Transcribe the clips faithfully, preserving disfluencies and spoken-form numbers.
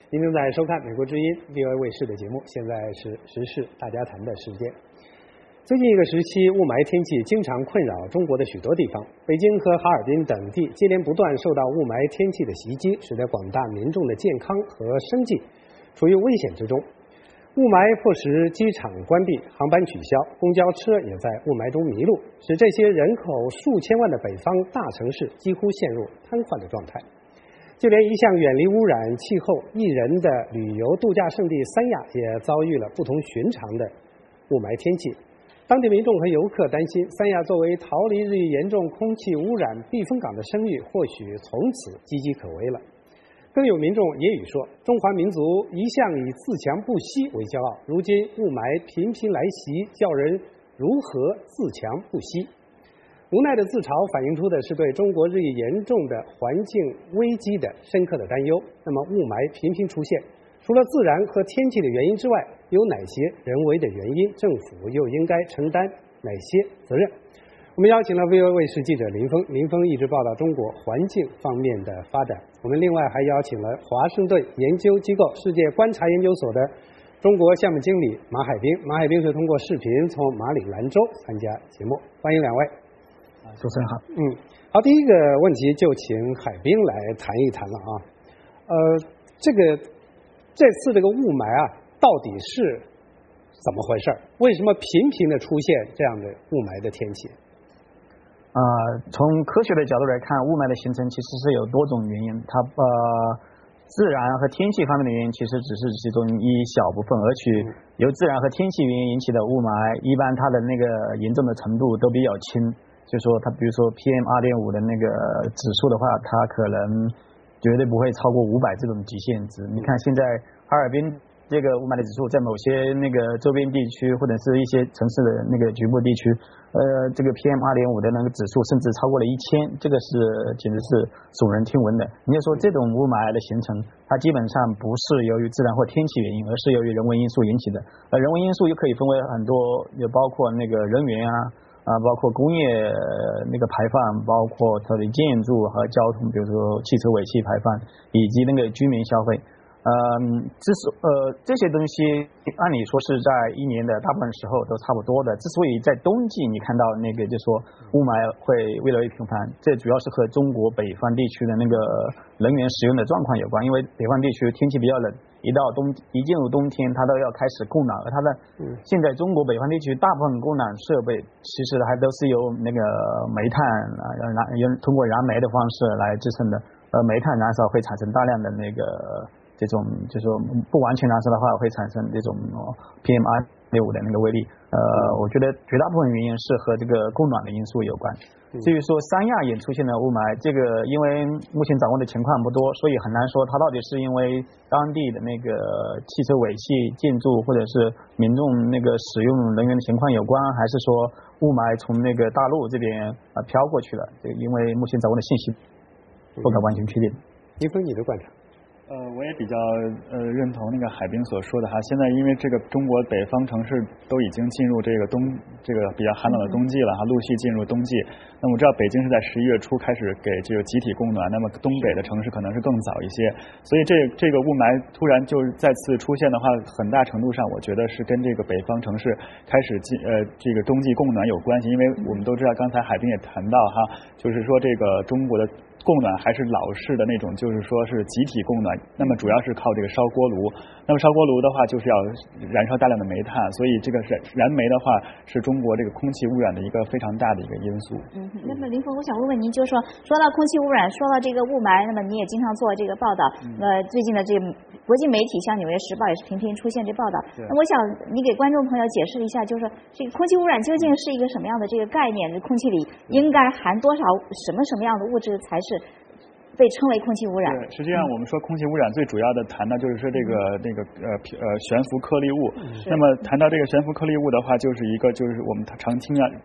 您正在收看美国之音 V O A 卫视的节目，现在是时事大家谈的时间。最近一个时期，雾霾天气经常困扰中国的许多地方，北京和哈尔滨等地接连不断受到雾霾天气的袭击，使得广大民众的健康和生计处于危险之中。雾霾迫使机场关闭，航班取消，公交车也在雾霾中迷路，使这些人口数千万的北方大城市几乎陷入瘫痪的状态。就连一向远离污染、气候宜人的旅游度假胜地三亚，也遭遇了不同寻常的雾霾天气。当地民众和游客担心，三亚作为逃离日益严重空气污染避风港的声誉，或许从此岌岌可危了。更有民众揶揄说，中华民族一向以自强不息为骄傲，如今雾霾频频来袭，叫人如何自强不息？无奈的自嘲反映出的是对中国日益严重的环境危机的深刻的担忧。那么雾霾频频出现，除了自然和天气的原因之外，有哪些人为的原因？政府又应该承担哪些责任？我们邀请了 V O A 卫视记者林峰，林峰一直报道中国环境方面的发展。我们另外还邀请了华盛顿研究机构世界观察研究所的中国项目经理马海兵，马海兵是通过视频从马里兰州参加节目，欢迎两位。 主持人好。 嗯，好，第一个问题就请海兵来谈一谈了啊。呃，这个这次这个雾霾啊，到底是怎么回事？为什么频频的出现这样的雾霾的天气？ 呃，从科学的角度来看，雾霾的形成其实是有多种原因，它呃自然和天气方面的原因其实只是其中一小部分，而且由自然和天气原因引起的雾霾，一般它的那个严重的程度都比较轻。就说它比如说 P M 二点五 的那个指数的话，它可能绝对不会超过五百这种极限值。你看现在哈尔滨这个雾霾的指数，在某些那个周边地区或者是一些城市的那个局部地区，呃，这个 P M 二点五 的那个指数甚至超过了一千，这个是简直是耸人听闻的。你就说这种雾霾的形成，它基本上不是由于自然或天气原因，而是由于人为因素引起的。呃，人为因素又可以分为很多，也包括那个人员啊。啊，包括工业那个排放，包括它的建筑和交通，比如说汽车尾气排放，以及那个居民消费。嗯，之所呃这些东西按理说是在一年的大部分时候都差不多的，之所以在冬季你看到那个就说雾霾会越来越频繁，这主要是和中国北方地区的那个能源使用的状况有关，因为北方地区天气比较冷，一到冬一进入冬天它都要开始供暖，而它的现在中国北方地区大部分供暖设备其实还都是由那个煤炭啊燃用通过燃煤的方式来支撑的，呃煤炭燃烧会产生大量的那个这种就是说不完全燃烧的话会产生这种 P M 二点五 的那个威力，呃我觉得绝大部分原因是和这个供暖的因素有关。至于说三亚也出现了雾霾，这个因为目前掌握的情况不多，所以很难说它到底是因为当地的那个汽车尾气建筑或者是民众那个使用能源的情况有关，还是说雾霾从那个大陆这边啊飘过去了，这因为目前掌握的信息不可完全确定。 林峰，你的观察？ 呃，我也比较呃认同那个海兵所说的哈，现在因为这个中国北方城市都已经进入这个冬这个比较寒冷的冬季了哈，陆续进入冬季。那么我知道北京是在十一月初开始给这个集体供暖，那么东北的城市可能是更早一些，所以这这个雾霾突然就再次出现的话，很大程度上我觉得是跟这个北方城市开始进呃这个冬季供暖有关系，因为我们都知道刚才海兵也谈到哈，就是说这个中国的供暖还是老式的那种，就是说是集体供暖，那么主要是靠这个烧锅炉，那么烧锅炉的话就是要燃烧大量的煤炭，所以这个燃燃煤的话是中国这个空气污染的一个非常大的一个因素。 嗯，那么林峰，我想问问您，就是说说到空气污染，说到这个雾霾，那么你也经常做这个报道，呃，最近的这个国际媒体像《纽约时报》也是频频出现这报道，那我想你给观众朋友解释一下，就是说这个空气污染究竟是一个什么样的这个概念？空气里应该含多少什么什么样的物质才是被称为空气污染？ 对，实际上我们说空气污染最主要的谈的就是说这个那个呃呃悬浮颗粒物。那么谈到这个悬浮颗粒物的话，就是一个就是我们常听啊，它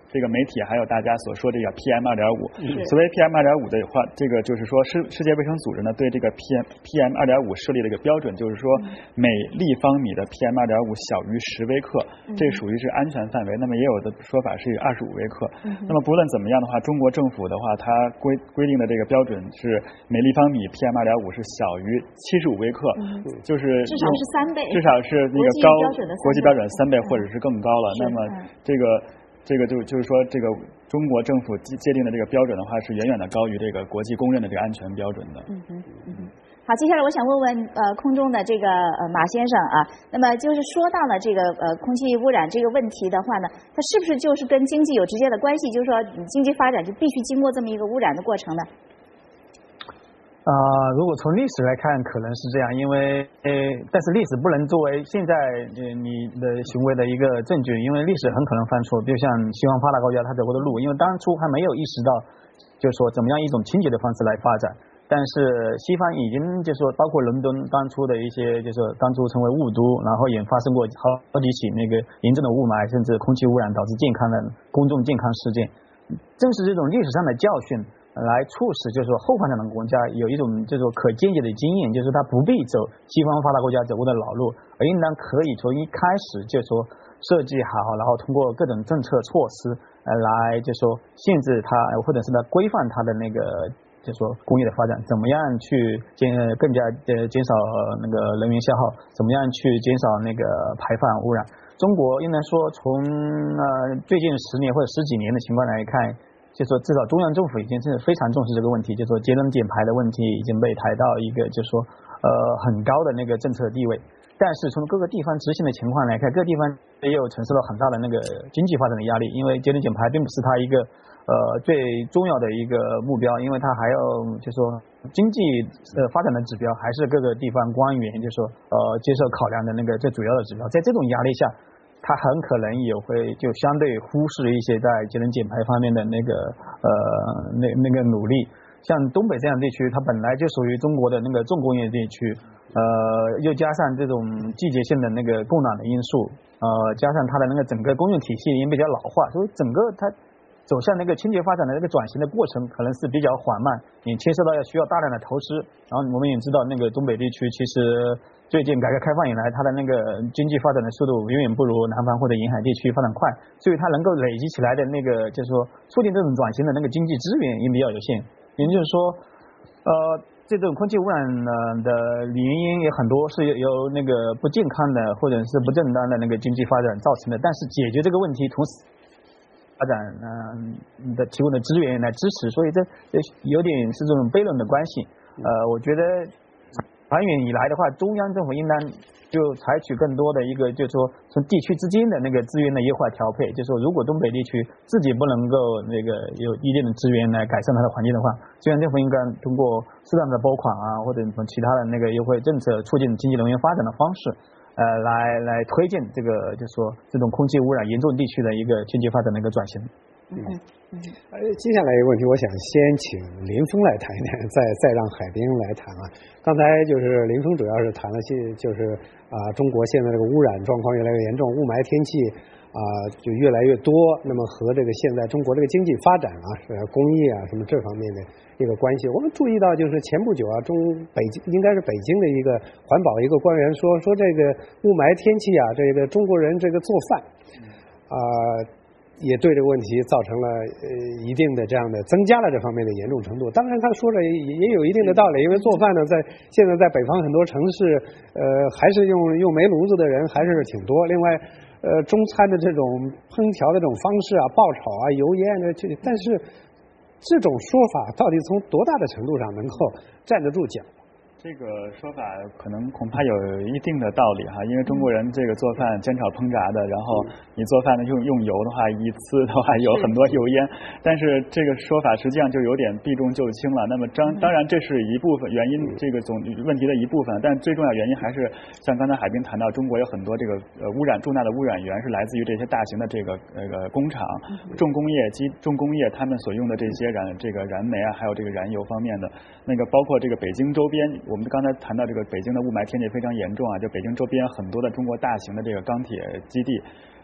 这个媒体还有大家所说这个 P M 二点五。所谓 P M 二点五的话，这个就是说世世界卫生组织呢对这个 P M P M 二点五设立了一个标准，就是说每立方米的 P M 二点五小于十微克，这属于是安全范围。那么也有的说法是二十五微克。那么不论怎么样的话，中国政府的话，它规规定的这个标准是每立方米 P M 二点五是小于七十五微克，就是至少是三倍， 至少是那个高国际标准三倍或者是更高了。那么这个。这个就就是说，这个中国政府界定的这个标准的话，是远远的高于这个国际公认的这个安全标准的。 嗯哼，嗯哼。好，接下来我想问问呃空中的这个呃马先生啊，那么就是说到了这个呃空气污染这个问题的话呢，它是不是就是跟经济有直接的关系？就是说，经济发展就必须经过这么一个污染的过程呢？ 啊、呃，如果从历史来看，可能是这样，因为呃，但是历史不能作为现在呃你的行为的一个证据，因为历史很可能犯错。比如像西方发达国家他走过的路，因为当初还没有意识到，就是说怎么样一种清洁的方式来发展。但是西方已经就是说，包括伦敦当初的一些，就是说当初成为雾都，然后也发生过好好几起那个严重的雾霾，甚至空气污染导致健康的公众健康事件。正是这种历史上的教训。来促使就是说后发展的国家有一种就是说可借鉴的经验，就是他不必走西方发达国家走过的老路，而应当可以从一开始就说设计好，然后通过各种政策措施呃来就说限制它，或者是来规范它的那个就说工业的发展，怎么样去减更加呃减少那个能源消耗，怎么样去减少那个排放污染。中国应该说从呃最近十年或者十几年的情况来看。就说至少中央政府已经是非常重视这个问题，就说节能减排的问题已经被抬到一个就说呃很高的那个政策地位。但是从各个地方执行的情况来看，各地方也有承受了很大的那个经济发展的压力，因为节能减排并不是它一个呃最重要的一个目标，因为它还要就说经济呃发展的指标还是各个地方官员就说呃接受考量的那个最主要的指标。在这种压力下，它很可能也会就相对忽视一些在节能减排方面的那个呃那那个努力。像东北这样地区，它本来就属于中国的那个重工业地区，呃，又加上这种季节性的那个供暖的因素，呃，加上它的那个整个工业体系也比较老化，所以整个它走向那个清洁发展的那个转型的过程可能是比较缓慢，也牵涉到要需要大量的投资。然后我们也知道，那个东北地区其实。最近改革开放以来，它的那个经济发展的速度远远不如南方或者沿海地区发展快，所以它能够累积起来的那个就是说促进这种转型的那个经济资源也比较有限。也就是说，呃，这种空气污染呢的原因也很多是由那个不健康的或者是不正当的那个经济发展造成的，但是解决这个问题同时发展嗯、呃、的提供的资源来支持，所以这有点是这种悖论的关系。呃，我觉得。长远以来的话，中央政府应当就采取更多的一个，就是说从地区之间的那个资源的优化调配。就是说，如果东北地区自己不能够那个有一定的资源来改善它的环境的话，中央政府应该通过适当的拨款啊，或者什么其他的那个优惠政策，促进经济能源发展的方式，呃，来来推进这个，就是说这种空气污染严重地区的一个经济发展的一个转型。 嗯嗯，呃，接下来一个问题，我想先请林峰来谈一谈，再再让海滨来谈啊。刚才就是林峰主要是谈了些，就是啊、呃，中国现在这个污染状况越来越严重，雾霾天气啊、呃、就越来越多，那么和这个现在中国这个经济发展啊，是工业啊什么这方面的一个关系。我们注意到，就是前不久啊，中北京应该是北京的一个环保一个官员说说这个雾霾天气啊，这个中国人这个做饭啊。呃也对这个问题造成了呃一定的这样的增加了这方面的严重程度。当然他说的也也有一定的道理，因为做饭呢，在现在在北方很多城市，呃，还是用用煤炉子的人还是挺多。另外，呃，中餐的这种烹调的这种方式啊，爆炒啊、油烟的，这但是这种说法到底从多大的程度上能够站得住脚？ 这个说法可能恐怕有一定的道理哈，因为中国人这个做饭煎炒烹炸的，然后你做饭呢用用油的话，一次的话有很多油烟，但是这个说法实际上就有点避重就轻了。那么当当然这是一部分原因，这个总问题的一部分，但最重要原因还是像刚才海滨谈到，中国有很多这个呃污染重大的污染源是来自于这些大型的这个呃个工厂、重工业机重工业他们所用的这些燃这个燃煤啊，还有这个燃油方面的那个，包括这个北京周边。我们刚才谈到这个北京的雾霾天气非常严重啊，就北京周边很多的中国大型的这个钢铁基地，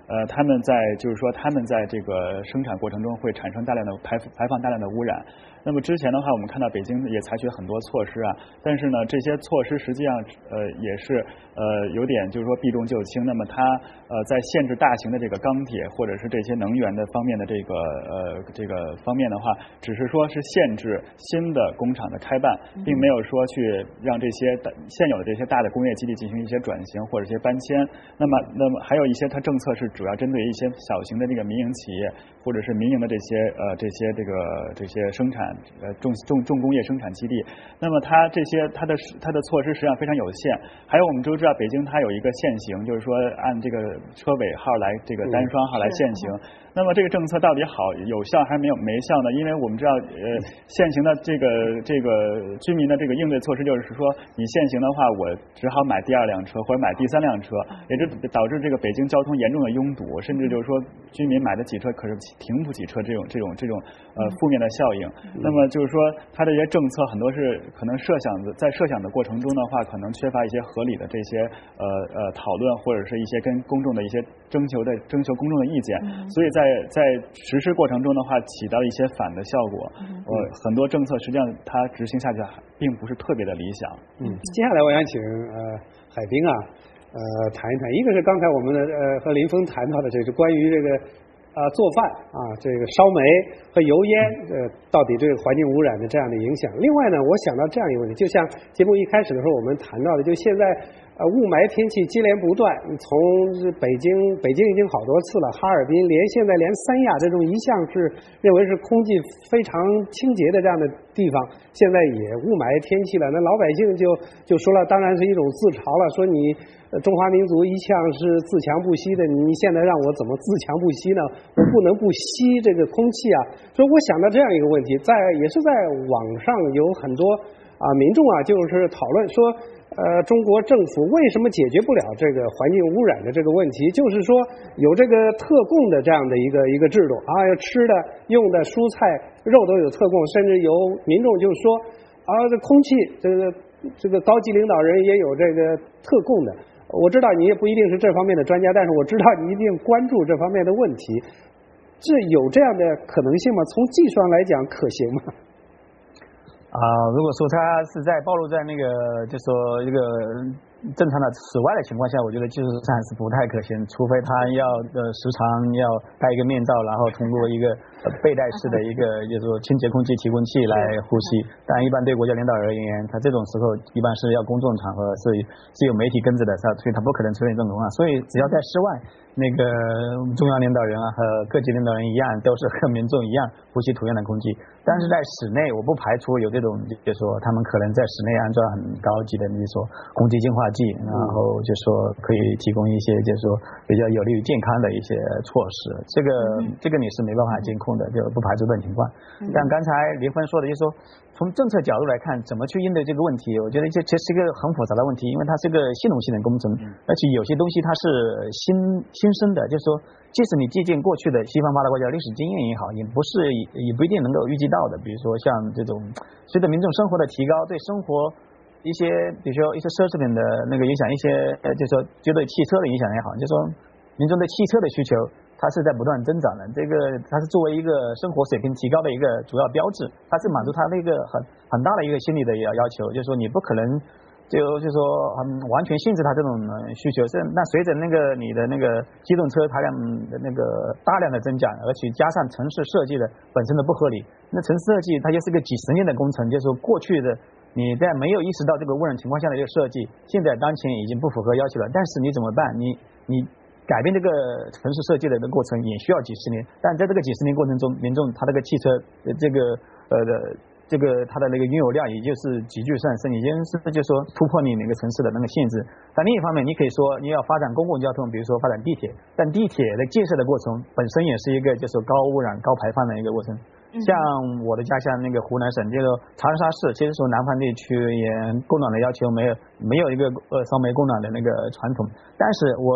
呃，他们在就是说他们在这个生产过程中会产生大量的排排放大量的污染。那么之前的话，我们看到北京也采取很多措施啊，但是呢，这些措施实际上呃也是呃有点就是说避重就轻。那么它呃在限制大型的这个钢铁或者是这些能源的方面的这个呃这个方面的话，只是说是限制新的工厂的开办，并没有说去让这些现有的这些大的工业基地进行一些转型或者一些搬迁。那么那么还有一些它政策是主要针对一些小型的这个民营企业或者是民营的这些呃这些这个这些生产呃重重重工业生产基地。那么它这些它的它的措施实际上非常有限。还有我们都知道北京它有一个限行，就是说按这个车尾号来这个单双号来限行。那么这个政策到底好有效还是没有没效呢？因为我们知道呃现行的这个这个居民的这个应对措施就是说，你限行的话，我只好买第二辆车或者买第三辆车，也就导致这个北京交通严重的拥堵，甚至就是说居民买得起车可是停不起车这种这种这种呃负面的效应。那么就是说它这些政策很多是可能设想的在设想的过程中的话，可能缺乏一些合理的这些呃呃讨论或者是一些跟公众的一些征求的征求公众的意见，所以在在实施过程中的话起到一些反的效果。呃，很多政策实际上它执行下去并不是特别的理想。 嗯，接下来我想请呃海滨啊呃谈一谈，一个是刚才我们的呃和林峰谈到的，这是关于这个啊、呃、做饭啊这个烧煤和油烟呃到底对环境污染的这样的影响。另外呢，我想到这样一个问题，就像节目一开始的时候我们谈到的，就现在呃雾霾天气接连不断，从北京北京已经好多次了，哈尔滨连现在连三亚这种一向是认为是空气非常清洁的这样的地方，现在也雾霾天气了。那老百姓就就说了，当然是一种自嘲了，说你中华民族一向是自强不息的，你现在让我怎么自强不息呢？我不能不吸这个空气啊。所以我想到这样一个问题，在也是在网上有很多啊民众啊就是讨论说，呃，中国政府为什么解决不了这个环境污染的这个问题？就是说有这个特供的这样的一个一个制度啊，吃的、用的、蔬菜、肉都有特供，甚至有民众就说啊，这空气这个这个高级领导人也有这个特供的。我知道你也不一定是这方面的专家，但是我知道你一定关注这方面的问题。这有这样的可能性吗？从技术上来讲可行吗？ 啊、呃，如果说它是在暴露在那个，就说一个正常的室外的情况下，我觉得技术上是不太可行，除非他要呃时常要戴一个面罩，然后通过一个呃背带式的一个就是说清洁空气提供器来呼吸。但一般对国家领导人而言，他这种时候一般是要公众场合，是是有媒体跟着的，所以他不可能出现这种情况。所以只要在室外，那个中央领导人啊和各级领导人一样，都是和民众一样呼吸同样的空气。但是在室内，我不排除有这种，就是说他们可能在室内安装很高级的，比如说空气净化剂，然后就说可以提供一些就是说比较有利于健康的一些措施。这个这个你是没办法监控的，就不排除这种情况。但刚才林峰说的，就是说从政策角度来看，怎么去应对这个问题，我觉得这这是一个很复杂的问题，因为它是个系统性的工程，而且有些东西它是新新生的，就是说即使你借鉴过去的西方发达国家历史经验也好，也不是也不一定能够预计到的。比如说像这种随着民众生活的提高，对生活一些比如说一些奢侈品的那个影响，一些呃就是说就对汽车的影响也好，就是说民众对汽车的需求它是在不断增长的，这个它是作为一个生活水平提高的一个主要标志，它是满足它的一个很很大的一个心理的要要求，就是说你不可能就就说嗯完全限制它这种需求。是那随着那个你的那个机动车排量的那个大量的增长，而且加上城市设计的本身的不合理，那城市设计它就是个几十年的工程，就是说过去的你在没有意识到这个污染情况下的一个设计，现在当前已经不符合要求了。但是你怎么办？你你改变这个城市设计的过程也需要几十年，但在这个几十年过程中，民众他这个汽车这个呃的这个它的那个拥有量也就是急剧上升，已经是就说突破你那个城市的那个限制。但另一方面，你可以说你要发展公共交通，比如说发展地铁，但地铁的建设的过程本身也是一个就是高污染、高排放的一个过程。像我的家乡那个湖南省，这个长沙市，其实说南方地区也供暖的要求没有没有一个呃烧煤供暖的那个传统，但是我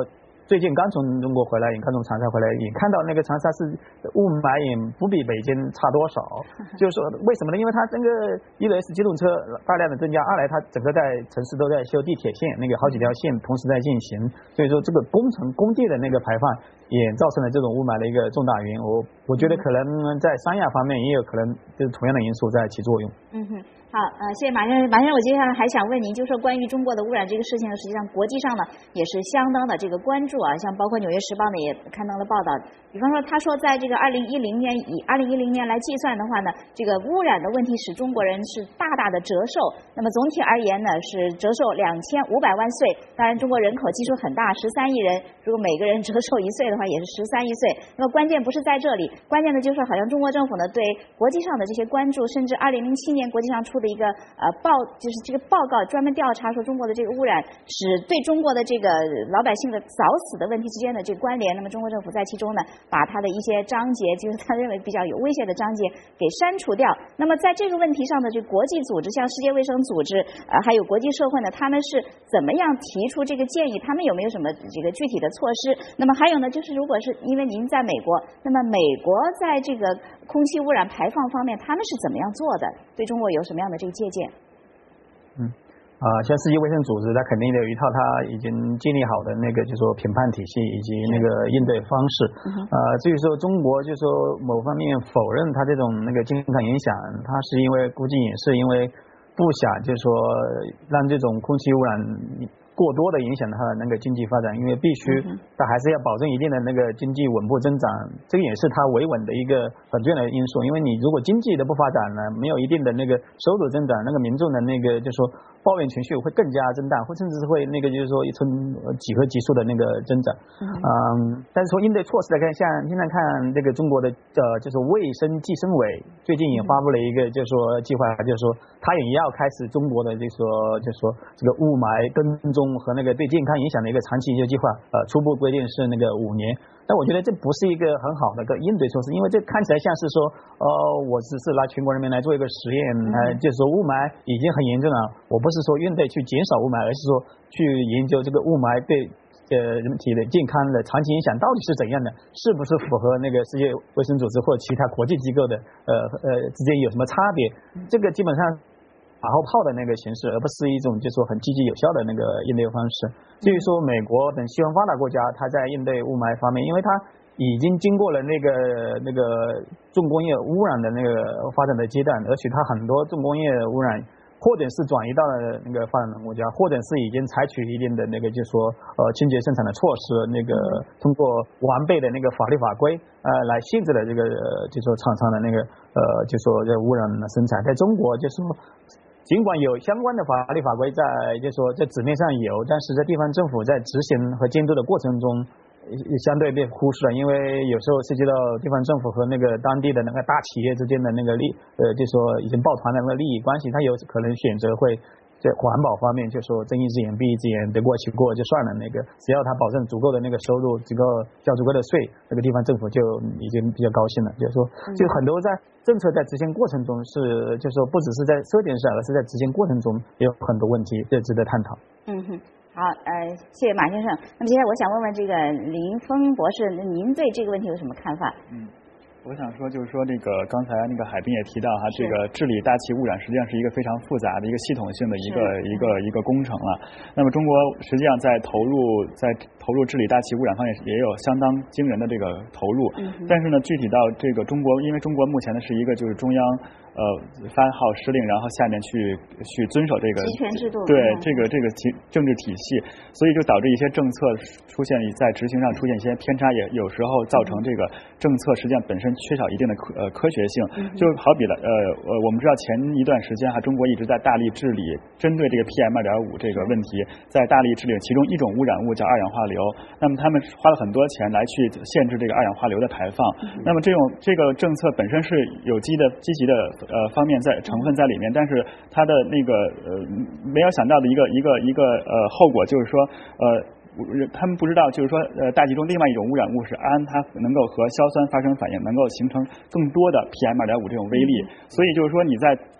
最近刚从中国回来，也刚从长沙回来，也看到那个长沙市雾霾也不比北京差多少。就是说为什么呢？因为它这个一来是机动车大量的增加，二来它整个在城市都在修地铁线，那个好几条线同时在进行，所以说这个工程工地的那个排放也造成了这种雾霾的一个重大原因。我我觉得可能在三亚方面也有可能就是同样的因素在起作用。 嗯哼。好，呃，谢谢马先生。马先生，我接下来还想问您，就是说关于中国的污染这个事情呢，实际上国际上呢也是相当的这个关注啊，像包括《纽约时报》呢也刊登了报道，比方说他说在这个二零一零年以二零一零年来计算的话呢，这个污染的问题使中国人是大大的折寿。那么总体而言呢，是折寿两千五百万岁。当然，中国人口基数很大，十三亿人，如果每个人折寿一岁的话，也是十三亿岁。那么关键不是在这里，关键的就是好像中国政府呢对国际上的这些关注，甚至二零零七年国际上出的一个呃报，就是这个报告专门调查说中国的这个污染使对中国的这个老百姓的早死的问题之间的这个关联。那么中国政府在其中呢，把它的一些章节，就是他认为比较有威胁的章节给删除掉。那么在这个问题上的这国际组织，像世界卫生组织，呃，还有国际社会呢，他们是怎么样提出这个建议？他们有没有什么这个具体的措施？那么还有呢，就是如果是因为您在美国，那么美国在这个空气污染排放方面，他们是怎么样做的？对中国有什么样的这个借鉴？ 嗯，啊、呃，像世界卫生组织，它肯定有一套它已经建立好的那个，就是说评判体系以及那个应对方式。呃，至于说中国，就是说某方面否认它这种那个健康影响，它是因为估计也是因为不想，就是说让这种空气污染过多的影响它的那个经济发展，因为必须它还是要保证一定的那个经济稳步增长，这个也是它维稳的一个很重要的因素。因为你如果经济的不发展呢，没有一定的那个收入增长，那个民众的那个就是说抱怨情绪会更加增大，或甚至是会那个就是说从几何级数的那个增长。嗯，但是从应对措施来看，像现在看这个中国的呃就是卫生计生委最近也发布了一个就是说计划，就是说它也要开始中国的就是说就是说这个雾霾跟踪和那个对健康影响的一个长期研究计划，呃，初步规定是那个五年。但我觉得这不是一个很好的一个应对措施，因为这看起来像是说，呃，我只是拿全国人民来做一个实验，呃，就是说雾霾已经很严重了，我不是说应对去减少雾霾，而是说去研究这个雾霾对呃人体的健康的长期影响到底是怎样的，是不是符合那个世界卫生组织或其他国际机构的呃呃之间有什么差别？这个基本上马后炮的那个形式，而不是一种就是说很积极有效的那个应对方式。至于说美国等西方发达国家，它在应对雾霾方面，因为它已经经过了那个那个重工业污染的那个发展的阶段，而且它很多重工业污染或者是转移到了那个发展中国家，或者是已经采取一定的那个就是说呃清洁生产的措施，那个通过完备的那个法律法规呃来限制了这个就是说厂商的那个呃就是说这污染的生产。在中国就是说尽管有相关的法律法规在，就是说在纸面上有，但是在地方政府在执行和监督的过程中，相对被忽视了。因为有时候涉及到地方政府和那个当地的那个大企业之间的那个利，呃，就是说已经抱团的那个利益关系，他有可能选择会在环保方面，就说睁一只眼闭一只眼，得过且过就算了。那个只要他保证足够的那个收入，足够交足够的税，那个地方政府就已经比较高兴了。就是说，就很多在政策在执行过程中是，就是说不只是在设定上，而是在执行过程中也有很多问题，这值得探讨。 嗯哼。好，呃，谢谢马先生。那么接下来我想问问这个林峰博士，您对这个问题有什么看法？ 嗯。我想说，就是说，这个刚才那个海滨也提到哈，这个治理大气污染实际上是一个非常复杂的一个系统性的一个一个一个工程了。那么中国实际上在投入在投入治理大气污染方面也有相当惊人的这个投入，嗯、但是呢，具体到这个中国，因为中国目前呢是一个就是中央呃发号施令，然后下面去去遵守这个集权制度， 对这个这个政治体系，所以就导致一些政策出现在执行上出现一些偏差，也有时候造成这个政策实际上本身缺少一定的科呃科学性。就好比了呃呃，我们知道前一段时间哈，中国一直在大力治理针对这个 P M 二点五 这个问题，在大力治理其中一种污染物叫二氧化硫。那么他们花了很多钱来去限制这个二氧化硫的排放。那么这种这个政策本身是有积的积极的呃方面在成分在里面，但是它的那个呃没有想到的一个一个一个呃后果就是说呃。他们不知道，就是说，呃，大气中另外一种污染物是氨，它能够和硝酸发生反应，能够形成更多的 P M 二点五 这种微粒。所以就是说，你在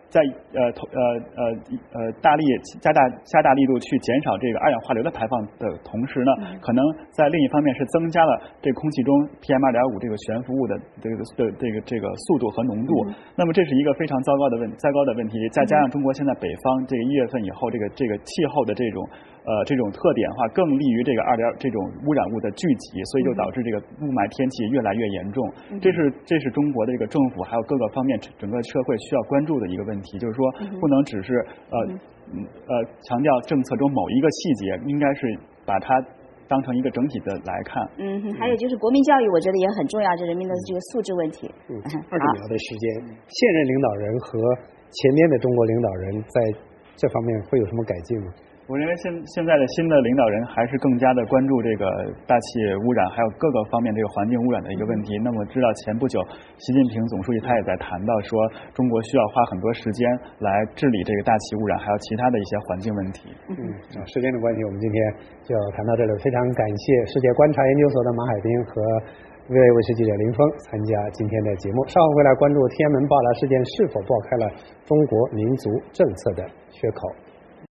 在呃呃呃呃大力加大加大力度去减少这个二氧化硫的排放的同时呢， 嗯、 可能在另一方面是增加了这空气中 P M 二点五 这个悬浮物的这个的这个这个速度和浓度。嗯、那么这是一个非常糟糕的问糟糕的问题，再加上中国现在北方这个一月份以后这个这个气候的这种呃这种特点的话，更利于这个二点这种污染物的聚集，所以就导致这个雾霾天气越来越严重。嗯、这是这是中国的这个政府还有各个方面整个社会需要关注的一个问题，就是说不能只是呃呃强调政策中某一个细节，应该是把它当成一个整体的来看。 嗯，还有就是国民教育，我觉得也很重要，这人民的这个素质问题。 嗯，二十秒的时间，现任领导人和前面的中国领导人在这方面会有什么改进吗？ 我认为现现在的新的领导人还是更加的关注这个大气污染，还有各个方面这个环境污染的一个问题。那么知道前不久习近平总书记他也在谈到说，中国需要花很多时间来治理这个大气污染，还有其他的一些环境问题。 嗯，啊，时间的关系，我们今天就谈到这里。非常感谢世界观察研究所的马海滨和V O A 卫视记者林峰参加今天的节目。稍后回来关注天安门爆炸事件是否爆开了中国民族政策的缺口。